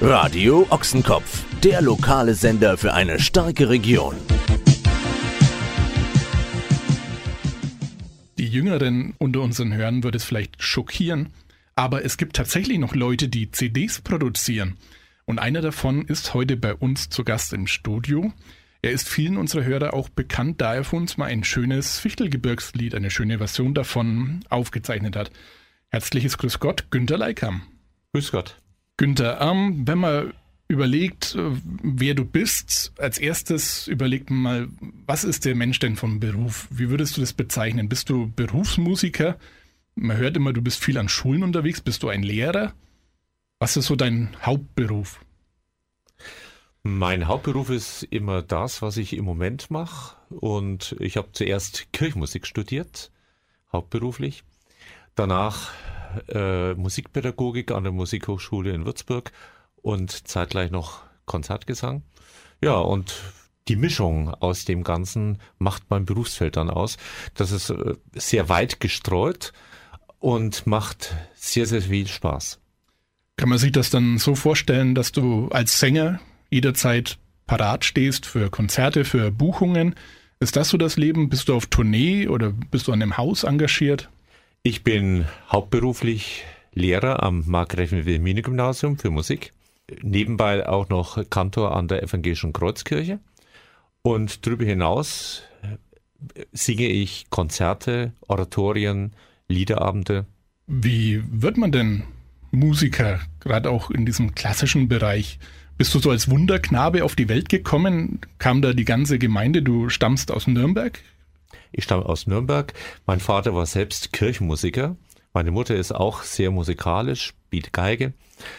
Radio Ochsenkopf, der lokale Sender für eine starke Region. Die Jüngeren unter unseren Hörern wird es vielleicht schockieren, aber es gibt tatsächlich noch Leute, die CDs produzieren. Und einer davon ist heute bei uns zu Gast im Studio. Er ist vielen unserer Hörer auch bekannt, da er für uns mal ein schönes Fichtelgebirgslied, eine schöne Version davon aufgezeichnet hat. Herzliches Grüß Gott, Günter Leikam. Grüß Gott. Günter, wenn man überlegt, wer du bist, als erstes überlegt man mal, was ist der Mensch denn vom Beruf? Wie würdest du das bezeichnen? Bist du Berufsmusiker? Man hört immer, du bist viel an Schulen unterwegs. Bist du ein Lehrer? Was ist so dein Hauptberuf? Mein Hauptberuf ist immer das, was ich im Moment mache. Und ich habe zuerst Kirchenmusik studiert, hauptberuflich. Danach Musikpädagogik an der Musikhochschule in Würzburg und zeitgleich noch Konzertgesang. Ja, und die Mischung aus dem Ganzen macht mein Berufsfeld dann aus. Das ist sehr weit gestreut und macht sehr, sehr viel Spaß. Kann man sich das dann so vorstellen, dass du als Sänger jederzeit parat stehst für Konzerte, für Buchungen? Ist das so das Leben? Bist du auf Tournee oder bist du an einem Haus engagiert? Ich bin hauptberuflich Lehrer am Margrethen-Wilhelmine-Gymnasium für Musik. Nebenbei auch noch Kantor an der Evangelischen Kreuzkirche. Und darüber hinaus singe ich Konzerte, Oratorien, Liederabende. Wie wird man denn Musiker, gerade auch in diesem klassischen Bereich? Bist du so als Wunderknabe auf die Welt gekommen? Kam da die ganze Gemeinde? Du stammst aus Nürnberg? Ich stamme aus Nürnberg. Mein Vater war selbst Kirchenmusiker. Meine Mutter ist auch sehr musikalisch, spielt Geige.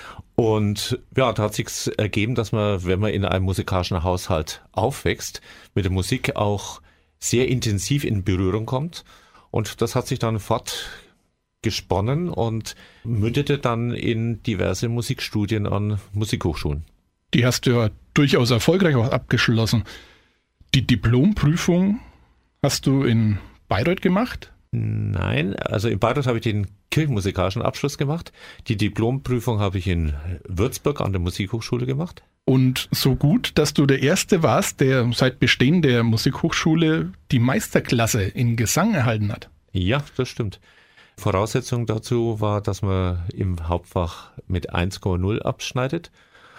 Und ja, da hat sich's ergeben, dass man, wenn man in einem musikalischen Haushalt aufwächst, mit der Musik auch sehr intensiv in Berührung kommt. Und das hat sich dann fortgesponnen und mündete dann in diverse Musikstudien an Musikhochschulen. Die hast du ja durchaus erfolgreich auch abgeschlossen. Die Diplomprüfung hast du in Bayreuth gemacht? Nein, also in Bayreuth habe ich den kirchenmusikalischen Abschluss gemacht. Die Diplomprüfung habe ich in Würzburg an der Musikhochschule gemacht. Und so gut, dass du der Erste warst, der seit Bestehen der Musikhochschule die Meisterklasse in Gesang erhalten hat. Ja, das stimmt. Voraussetzung dazu war, dass man im Hauptfach mit 1,0 abschneidet.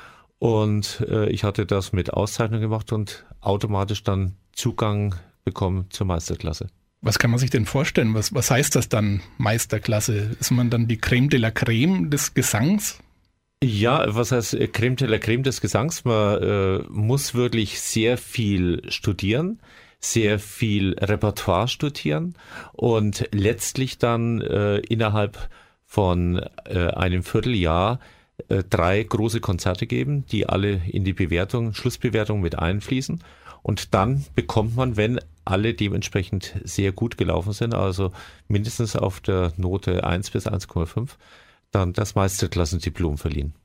Und ich hatte das mit Auszeichnung gemacht und automatisch dann Zugang bekommen zur Meisterklasse. Was kann man sich denn vorstellen? Was heißt das dann, Meisterklasse? Ist man dann die Creme de la Creme des Gesangs? Ja, was heißt Creme de la Creme des Gesangs? Man muss wirklich sehr viel studieren, sehr viel Repertoire studieren und letztlich dann innerhalb von einem Vierteljahr 3 große Konzerte geben, die alle in die Schlussbewertung mit einfließen. Und dann bekommt man, wenn alle dementsprechend sehr gut gelaufen sind, also mindestens auf der Note 1 bis 1,5, dann das Meisterklassendiplom verliehen.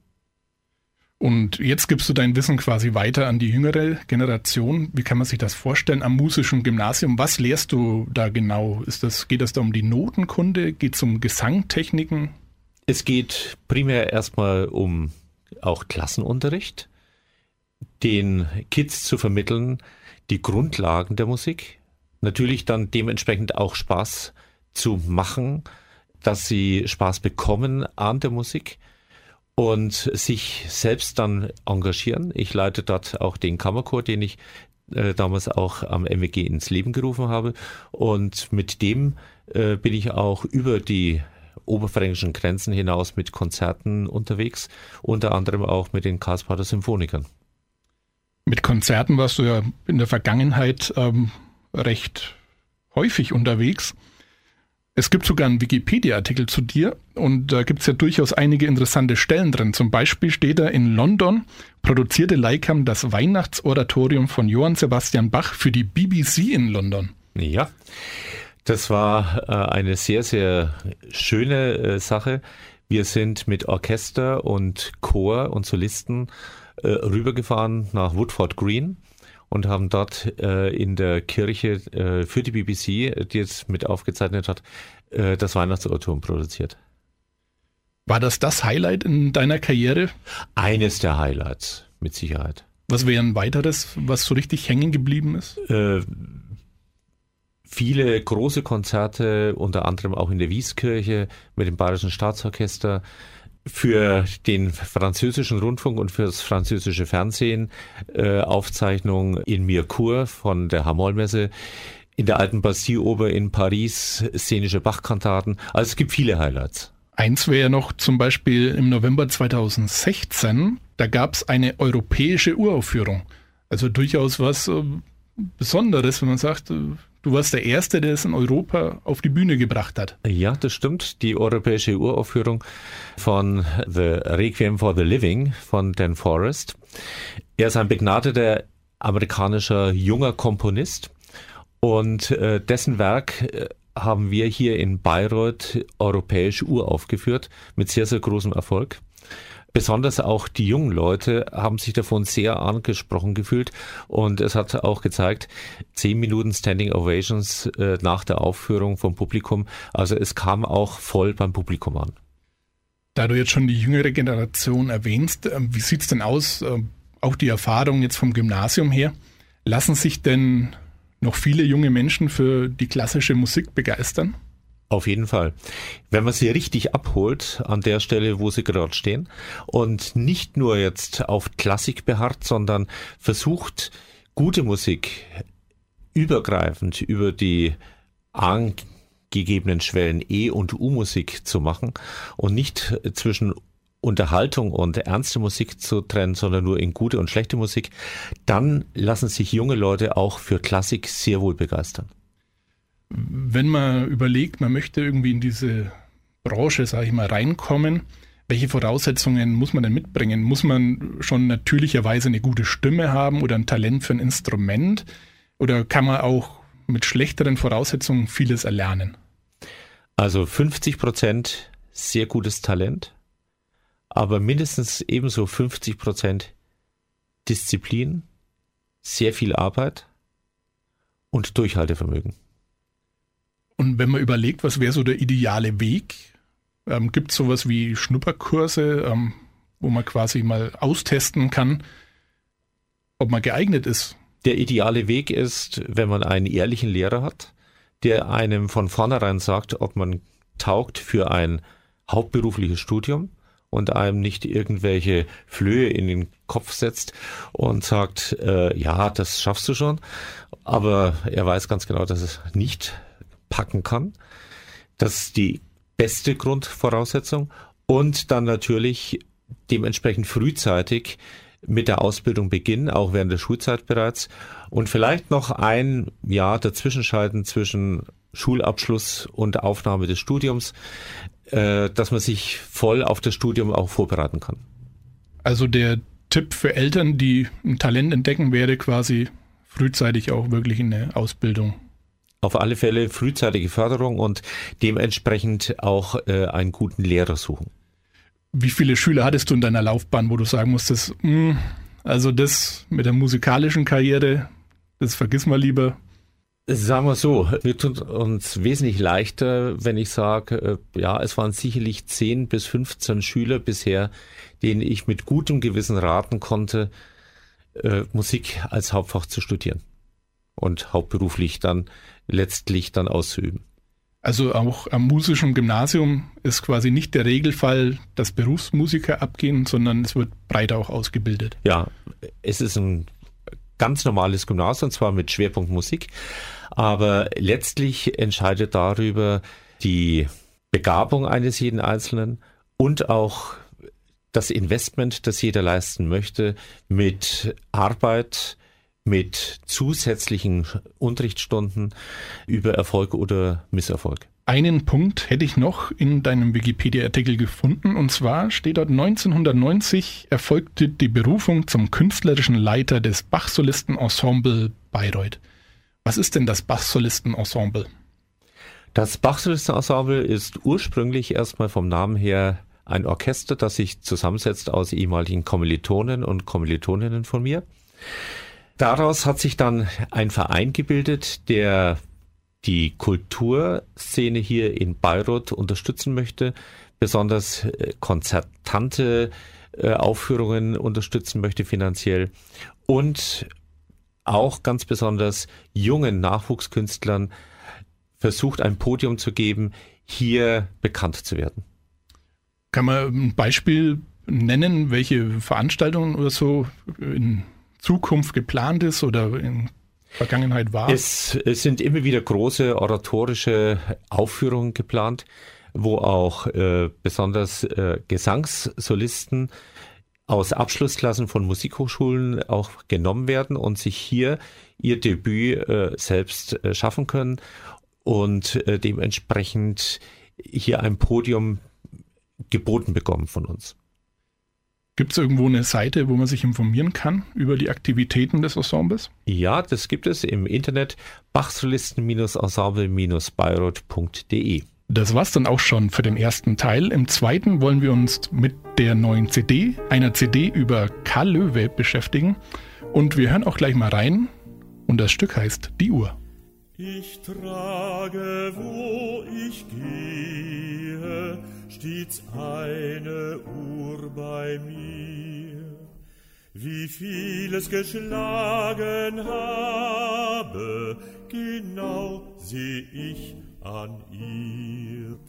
Und jetzt gibst du dein Wissen quasi weiter an die jüngere Generation. Wie kann man sich das vorstellen am musischen Gymnasium? Was lehrst du da genau? Geht es da um die Notenkunde? Geht es um Gesangtechniken? Es geht primär erstmal um auch Klassenunterricht, den Kids zu vermitteln, die Grundlagen der Musik, natürlich dann dementsprechend auch Spaß zu machen, dass sie Spaß bekommen an der Musik und sich selbst dann engagieren. Ich leite dort auch den Kammerchor, den ich damals auch am MEG ins Leben gerufen habe, und mit dem bin ich auch über die oberfränkischen Grenzen hinaus mit Konzerten unterwegs, unter anderem auch mit den Karlsbader Symphonikern. Mit Konzerten warst du ja in der Vergangenheit recht häufig unterwegs. Es gibt sogar einen Wikipedia-Artikel zu dir und da gibt es ja durchaus einige interessante Stellen drin. Zum Beispiel steht da: In London produzierte Leikam das Weihnachtsoratorium von Johann Sebastian Bach für die BBC in London. Ja, das war eine sehr, sehr schöne Sache. Wir sind mit Orchester und Chor und Solisten rübergefahren nach Woodford Green und haben dort in der Kirche für die BBC, die jetzt mit aufgezeichnet hat, das Weihnachtsoratorium produziert. War das Highlight in deiner Karriere? Eines der Highlights, mit Sicherheit. Was wäre ein weiteres, was so richtig hängen geblieben ist? Viele große Konzerte, unter anderem auch in der Wieskirche mit dem Bayerischen Staatsorchester, für den französischen Rundfunk und für das französische Fernsehen, Aufzeichnung in Mirecourt von der Hamollmesse, in der Alten Bastille-Oper in Paris, szenische Bach-Kantaten. Also es gibt viele Highlights. Eins wäre noch zum Beispiel im November 2016, da gab es eine europäische Uraufführung. Also durchaus was Besonderes, wenn man sagt, du warst der Erste, der es in Europa auf die Bühne gebracht hat. Ja, das stimmt. Die europäische Uraufführung von The Requiem for the Living von Dan Forrest. Er ist ein begnadeter amerikanischer junger Komponist und dessen Werk haben wir hier in Bayreuth europäisch uraufgeführt mit sehr, sehr großem Erfolg. Besonders auch die jungen Leute haben sich davon sehr angesprochen gefühlt und es hat auch gezeigt, 10 Minuten Standing Ovations nach der Aufführung vom Publikum. Also es kam auch voll beim Publikum an. Da du jetzt schon die jüngere Generation erwähnst, wie sieht's denn aus, auch die Erfahrung jetzt vom Gymnasium her, lassen sich denn noch viele junge Menschen für die klassische Musik begeistern? Auf jeden Fall. Wenn man sie richtig abholt an der Stelle, wo sie gerade stehen und nicht nur jetzt auf Klassik beharrt, sondern versucht, gute Musik übergreifend über die angegebenen Schwellen E- und U-Musik zu machen und nicht zwischen Unterhaltung und ernste Musik zu trennen, sondern nur in gute und schlechte Musik, dann lassen sich junge Leute auch für Klassik sehr wohl begeistern. Wenn man überlegt, man möchte irgendwie in diese Branche, sage ich mal, reinkommen, welche Voraussetzungen muss man denn mitbringen? Muss man schon natürlicherweise eine gute Stimme haben oder ein Talent für ein Instrument? Oder kann man auch mit schlechteren Voraussetzungen vieles erlernen? Also 50% sehr gutes Talent, aber mindestens ebenso 50% Disziplin, sehr viel Arbeit und Durchhaltevermögen. Und wenn man überlegt, was wäre so der ideale Weg? Gibt es sowas wie Schnupperkurse, wo man quasi mal austesten kann, ob man geeignet ist? Der ideale Weg ist, wenn man einen ehrlichen Lehrer hat, der einem von vornherein sagt, ob man taugt für ein hauptberufliches Studium und einem nicht irgendwelche Flöhe in den Kopf setzt und sagt, ja, das schaffst du schon, aber er weiß ganz genau, dass es nicht packen kann. Das ist die beste Grundvoraussetzung und dann natürlich dementsprechend frühzeitig mit der Ausbildung beginnen, auch während der Schulzeit bereits und vielleicht noch ein Jahr dazwischen schalten zwischen Schulabschluss und Aufnahme des Studiums, dass man sich voll auf das Studium auch vorbereiten kann. Also der Tipp für Eltern, die ein Talent entdecken, wäre quasi frühzeitig auch wirklich in eine Ausbildung. Auf alle Fälle frühzeitige Förderung und dementsprechend auch einen guten Lehrer suchen. Wie viele Schüler hattest du in deiner Laufbahn, wo du sagen musstest, also das mit der musikalischen Karriere, das vergiss mal lieber? Sagen wir so, wir tun uns wesentlich leichter, wenn ich sage, ja, es waren sicherlich 10 bis 15 Schüler bisher, denen ich mit gutem Gewissen raten konnte, Musik als Hauptfach zu studieren und hauptberuflich dann letztlich dann auszuüben. Also auch am musischen Gymnasium ist quasi nicht der Regelfall, dass Berufsmusiker abgehen, sondern es wird breiter auch ausgebildet. Ja, es ist ein ganz normales Gymnasium, zwar mit Schwerpunkt Musik, aber letztlich entscheidet darüber die Begabung eines jeden Einzelnen und auch das Investment, das jeder leisten möchte, mit Arbeit, mit zusätzlichen Unterrichtsstunden über Erfolg oder Misserfolg. Einen Punkt hätte ich noch in deinem Wikipedia-Artikel gefunden, und zwar steht dort: 1990 erfolgte die Berufung zum künstlerischen Leiter des Bachsolisten-Ensemble Bayreuth. Was ist denn das Bachsolisten-Ensemble? Das Bachsolisten-Ensemble ist ursprünglich erstmal vom Namen her ein Orchester, das sich zusammensetzt aus ehemaligen Kommilitonen und Kommilitoninnen von mir. Daraus hat sich dann ein Verein gebildet, der die Kulturszene hier in Bayreuth unterstützen möchte, besonders konzertante Aufführungen unterstützen möchte finanziell und auch ganz besonders jungen Nachwuchskünstlern versucht, ein Podium zu geben, hier bekannt zu werden. Kann man ein Beispiel nennen, welche Veranstaltungen oder so in Zukunft geplant ist oder in Vergangenheit war? Es sind immer wieder große oratorische Aufführungen geplant, wo auch besonders Gesangssolisten aus Abschlussklassen von Musikhochschulen auch genommen werden und sich hier ihr Debüt selbst schaffen können und dementsprechend hier ein Podium geboten bekommen von uns. Gibt es irgendwo eine Seite, wo man sich informieren kann über die Aktivitäten des Ensembles? Ja, das gibt es im Internet, bachsolisten-ensemble-bayreuth.de. Das war's dann auch schon für den ersten Teil. Im zweiten wollen wir uns mit der neuen CD, einer CD über Karl Löwe, beschäftigen. Und wir hören auch gleich mal rein. Und das Stück heißt Die Uhr. Ich trage, wo ich gehe, stets eine Uhr bei mir. Wie viel es geschlagen habe, genau seh ich an ihr.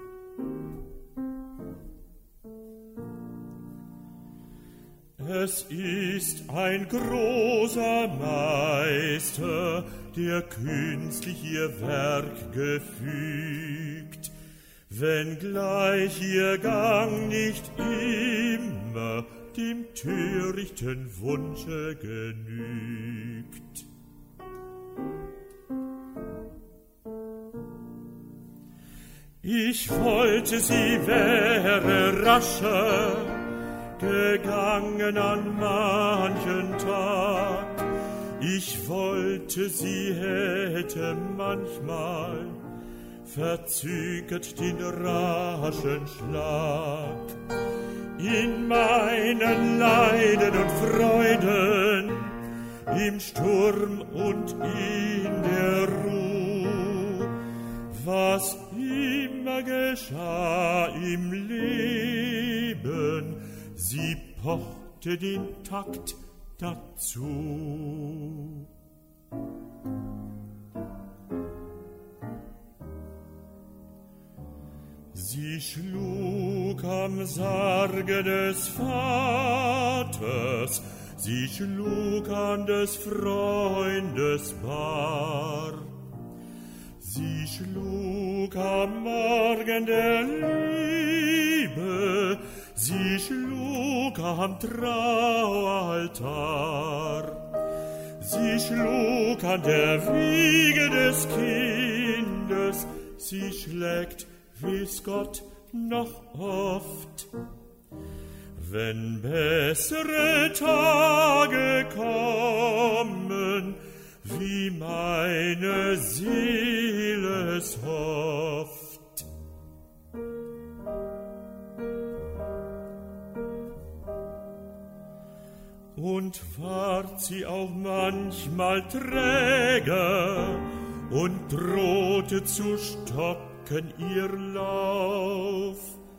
Es ist ein großer Meister, der künstlich ihr Werk gefügt, wenngleich ihr Gang nicht immer dem törichten Wunsche genügt. Ich wollte, sie wäre rascher gegangen an manchen Tag. Ich wollte, sie hätte manchmal verzögert den raschen Schlag. In meinen Leiden und Freuden, im Sturm und in der Ruhe, was immer geschah im Leben, sie pochte den Takt dazu. Sie schlug am Sarge des Vaters, sie schlug an des Freundes Bar. Sie schlug am Morgen der Liebe, sie schlug am Traualtar. Sie schlug an der Wiege des Kindes, sie schlägt, wie's Gott, noch oft. Wenn bessere Tage kommen, wie meine Seele es hofft. Und ward sie auch manchmal träger und drohte zu stoppen ihr Lauf,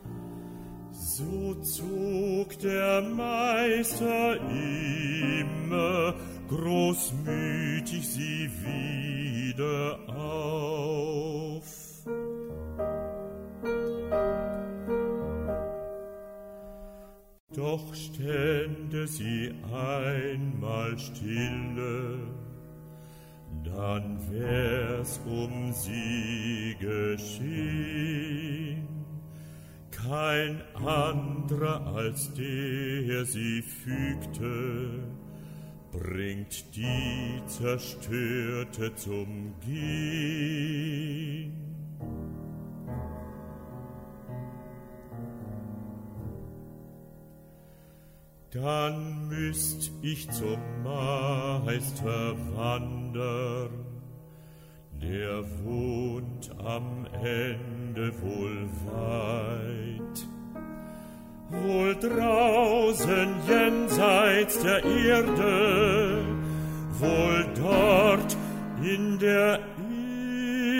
so zog der Meister immer großmütig sie wieder auf. Doch stände sie einmal stille, dann wär's um sie geschehen. Kein anderer als der sie fügte, bringt die Zerstörte zum Gehen. Dann müsst ich zum Meister wandern, der wohnt am Ende wohl weit, wohl draußen jenseits der Erde, wohl dort in der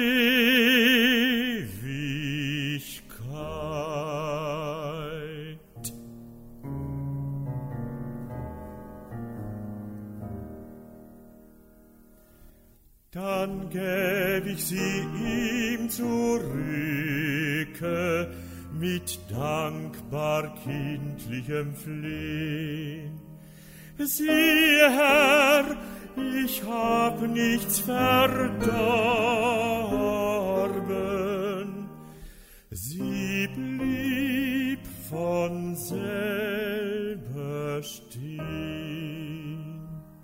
dann gäb ich sie ihm zurücke, mit dankbar kindlichem Flehen. Siehe, Herr, ich hab nichts verdorben. Sie blieb von selber stehen.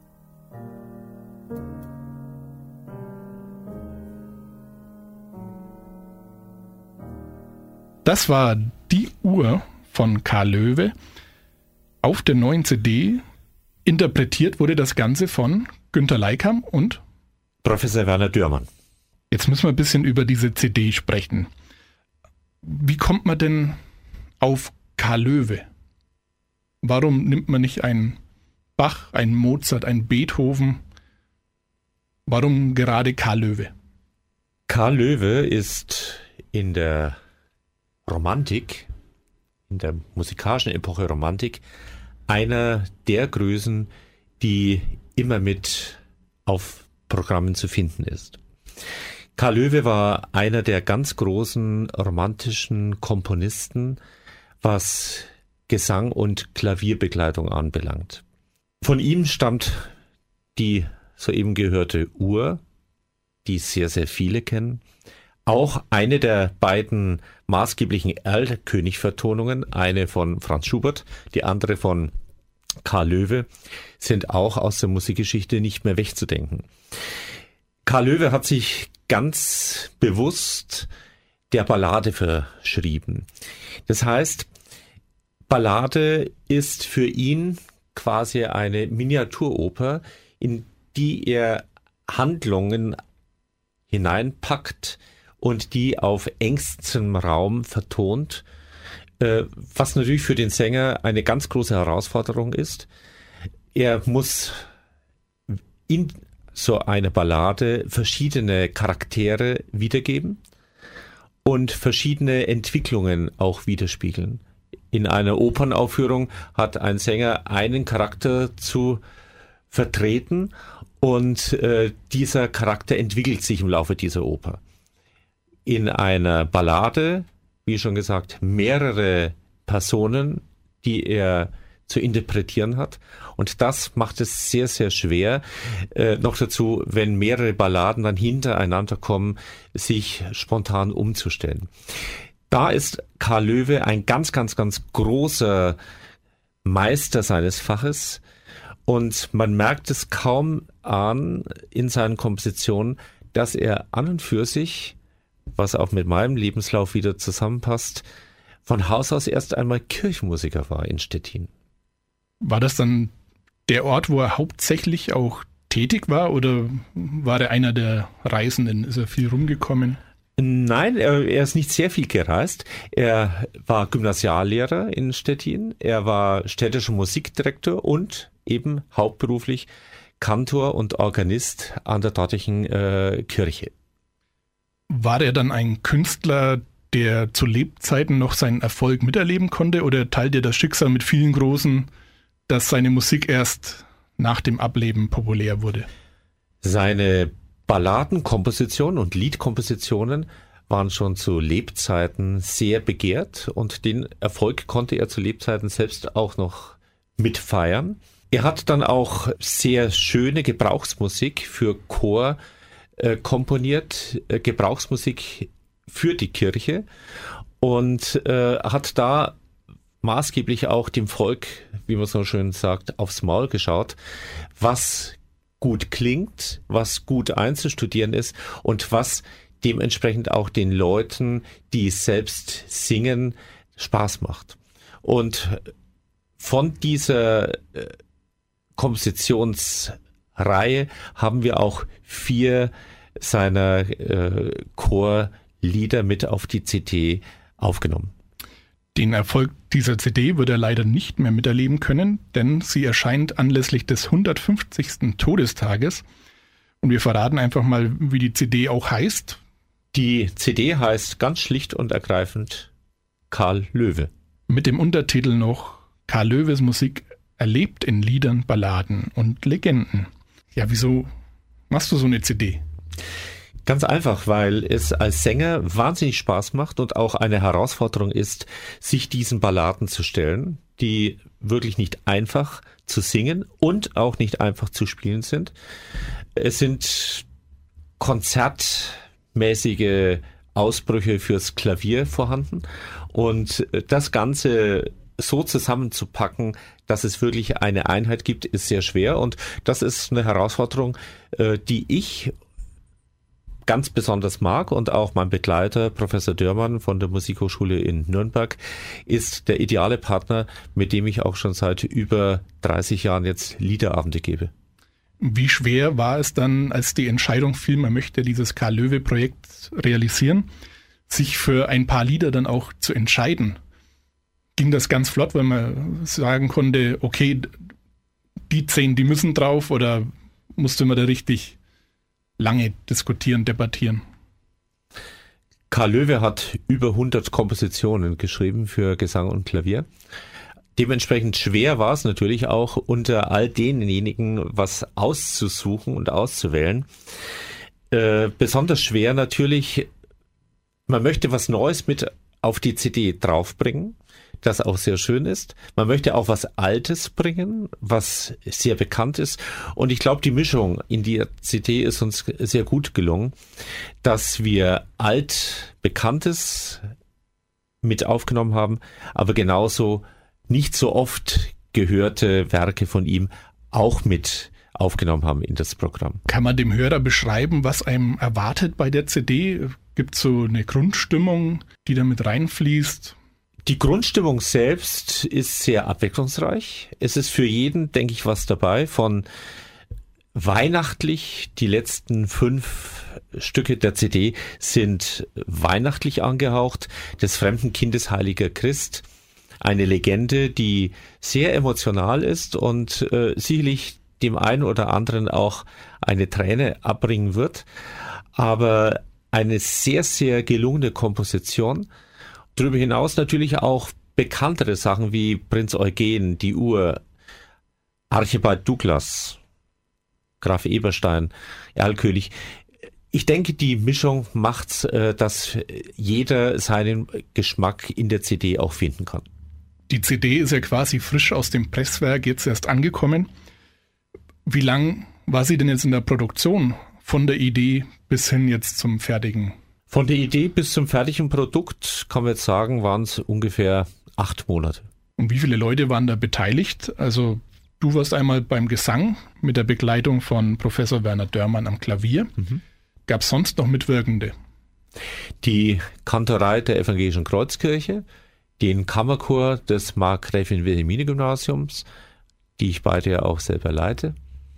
Das war die Uhr von Karl Loewe. Auf der neuen CD interpretiert wurde das Ganze von Günter Leikam und Professor Werner Dürmann. Jetzt müssen wir ein bisschen über diese CD sprechen. Wie kommt man denn auf Karl Loewe? Warum nimmt man nicht einen Bach, einen Mozart, einen Beethoven? Warum gerade Karl Loewe? Karl Loewe ist in der Romantik, in der musikalischen Epoche Romantik, einer der Größen, die immer mit auf Programmen zu finden ist. Karl Loewe war einer der ganz großen romantischen Komponisten, was Gesang und Klavierbegleitung anbelangt. Von ihm stammt die soeben gehörte Uhr, die sehr, sehr viele kennen. Auch eine der beiden maßgeblichen Erlkönig-Vertonungen, eine von Franz Schubert, die andere von Karl Loewe, sind auch aus der Musikgeschichte nicht mehr wegzudenken. Karl Loewe hat sich ganz bewusst der Ballade verschrieben. Das heißt, Ballade ist für ihn quasi eine Miniaturoper, in die er Handlungen hineinpackt und die auf engstem Raum vertont, was natürlich für den Sänger eine ganz große Herausforderung ist. Er muss in so einer Ballade verschiedene Charaktere wiedergeben und verschiedene Entwicklungen auch widerspiegeln. In einer Opernaufführung hat ein Sänger einen Charakter zu vertreten und dieser Charakter entwickelt sich im Laufe dieser Oper. In einer Ballade, wie schon gesagt, mehrere Personen, die er zu interpretieren hat. Und das macht es sehr, sehr schwer. Noch dazu, wenn mehrere Balladen dann hintereinander kommen, sich spontan umzustellen. Da ist Karl Loewe ein ganz, ganz, ganz großer Meister seines Faches. Und man merkt es kaum an in seinen Kompositionen, dass er an und für sich, was auch mit meinem Lebenslauf wieder zusammenpasst, von Haus aus erst einmal Kirchenmusiker war in Stettin. War das dann der Ort, wo er hauptsächlich auch tätig war, oder war er einer der Reisenden? Ist er viel rumgekommen? Nein, er ist nicht sehr viel gereist. Er war Gymnasiallehrer in Stettin, er war städtischer Musikdirektor und eben hauptberuflich Kantor und Organist an der dortigen Kirche. War er dann ein Künstler, der zu Lebzeiten noch seinen Erfolg miterleben konnte, oder teilt er das Schicksal mit vielen Großen, dass seine Musik erst nach dem Ableben populär wurde? Seine Balladenkompositionen und Liedkompositionen waren schon zu Lebzeiten sehr begehrt und den Erfolg konnte er zu Lebzeiten selbst auch noch mitfeiern. Er hat dann auch sehr schöne Gebrauchsmusik für Chor komponiert, Gebrauchsmusik für die Kirche, und hat da maßgeblich auch dem Volk, wie man so schön sagt, aufs Maul geschaut, was gut klingt, was gut einzustudieren ist und was dementsprechend auch den Leuten, die selbst singen, Spaß macht. Und von dieser Kompositionsreihe haben wir auch 4 seiner Chorlieder mit auf die CD aufgenommen. Den Erfolg dieser CD wird er leider nicht mehr miterleben können, denn sie erscheint anlässlich des 150. Todestages. Und wir verraten einfach mal, wie die CD auch heißt. Die CD heißt ganz schlicht und ergreifend Karl Loewe. Mit dem Untertitel noch Karl Loewes Musik erlebt in Liedern, Balladen und Legenden. Ja, wieso machst du so eine CD? Ganz einfach, weil es als Sänger wahnsinnig Spaß macht und auch eine Herausforderung ist, sich diesen Balladen zu stellen, die wirklich nicht einfach zu singen und auch nicht einfach zu spielen sind. Es sind konzertmäßige Ausbrüche fürs Klavier vorhanden und das Ganze so zusammenzupacken, dass es wirklich eine Einheit gibt, ist sehr schwer und das ist eine Herausforderung, die ich ganz besonders mag und auch mein Begleiter, Professor Dörmann von der Musikhochschule in Nürnberg, ist der ideale Partner, mit dem ich auch schon seit über 30 Jahren jetzt Liederabende gebe. Wie schwer war es dann, als die Entscheidung fiel, man möchte dieses Karl-Löwe-Projekt realisieren, sich für ein paar Lieder dann auch zu entscheiden? Ging das ganz flott, weil man sagen konnte, okay, die 10, die müssen drauf, oder musste man da richtig lange diskutieren, debattieren? Karl Löwe hat über 100 Kompositionen geschrieben für Gesang und Klavier. Dementsprechend schwer war es natürlich auch, unter all denjenigen was auszusuchen und auszuwählen. Besonders schwer natürlich, man möchte was Neues mit auf die CD draufbringen, das auch sehr schön ist. Man möchte auch was Altes bringen, was sehr bekannt ist. Und ich glaube, die Mischung in die CD ist uns sehr gut gelungen, dass wir Altbekanntes mit aufgenommen haben, aber genauso nicht so oft gehörte Werke von ihm auch mit aufgenommen haben in das Programm. Kann man dem Hörer beschreiben, was einem erwartet bei der CD? Gibt es so eine Grundstimmung, die da mit reinfließt? Die Grundstimmung selbst ist sehr abwechslungsreich. Es ist für jeden, denke ich, was dabei. Von weihnachtlich, die letzten 5 Stücke der CD sind weihnachtlich angehaucht. Des fremden Kindes heiliger Christ. Eine Legende, die sehr emotional ist und sicherlich dem einen oder anderen auch eine Träne abbringen wird. Aber eine sehr, sehr gelungene Komposition. Darüber hinaus natürlich auch bekanntere Sachen wie Prinz Eugen, die Uhr, Archibald Douglas, Graf Eberstein, Erlkönig. Ich denke, die Mischung macht's, dass jeder seinen Geschmack in der CD auch finden kann. Die CD ist ja quasi frisch aus dem Presswerk jetzt erst angekommen. Wie lang war sie denn jetzt in der Produktion, von der Idee bis hin jetzt zum fertigen? Von der Idee bis zum fertigen Produkt, kann man jetzt sagen, waren es ungefähr 8 Monate. Und wie viele Leute waren da beteiligt? Also du warst einmal beim Gesang mit der Begleitung von Professor Werner Dörmann am Klavier. Gab es sonst noch Mitwirkende? Die Kantorei der Evangelischen Kreuzkirche, den Kammerchor des Markgräfin-Wilhelmine-Gymnasiums, die ich beide ja auch selber leite.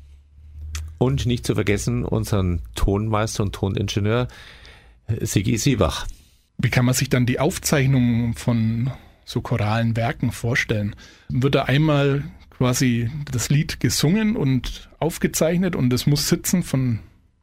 Und nicht zu vergessen unseren Tonmeister und Toningenieur Sigi Siebach. Wie kann man sich dann die Aufzeichnungen von so choralen Werken vorstellen? Wird da einmal quasi das Lied gesungen und aufgezeichnet und es muss sitzen von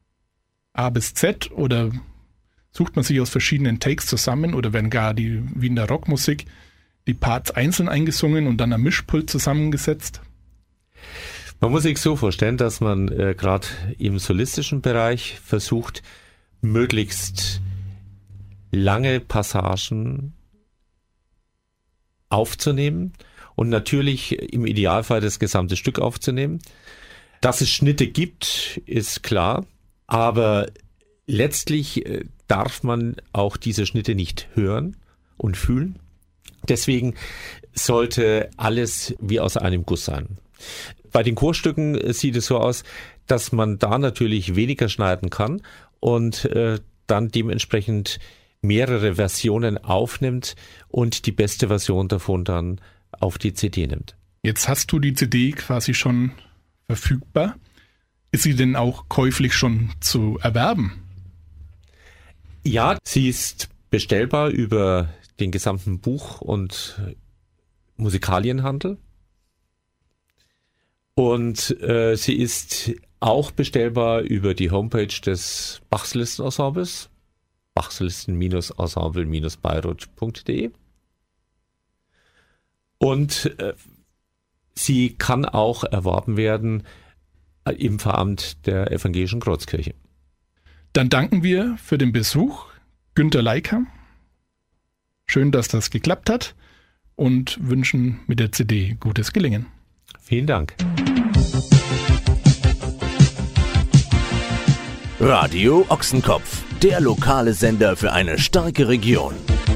A bis Z, oder sucht man sich aus verschiedenen Takes zusammen, oder werden gar wie in der Rockmusik die Parts einzeln eingesungen und dann am Mischpult zusammengesetzt? Man muss sich so vorstellen, dass man gerade im solistischen Bereich versucht, möglichst lange Passagen aufzunehmen und natürlich im Idealfall das gesamte Stück aufzunehmen. Dass es Schnitte gibt, ist klar, aber letztlich darf man auch diese Schnitte nicht hören und fühlen. Deswegen sollte alles wie aus einem Guss sein. Bei den Chorstücken sieht es so aus, dass man da natürlich weniger schneiden kann und dann dementsprechend mehrere Versionen aufnimmt und die beste Version davon dann auf die CD nimmt. Jetzt hast du die CD quasi schon verfügbar. Ist sie denn auch käuflich schon zu erwerben? Ja, sie ist bestellbar über den gesamten Buch- und Musikalienhandel. Und sie ist auch bestellbar über die Homepage des Bachslisten-Ensembles, bachslisten-ensemble-bayreuth.de. Und sie kann auch erworben werden im Pfarramt der Evangelischen Kreuzkirche. Dann danken wir für den Besuch Günter Leiker. Schön, dass das geklappt hat und wünschen mit der CD gutes Gelingen. Vielen Dank. Radio Ochsenkopf, der lokale Sender für eine starke Region.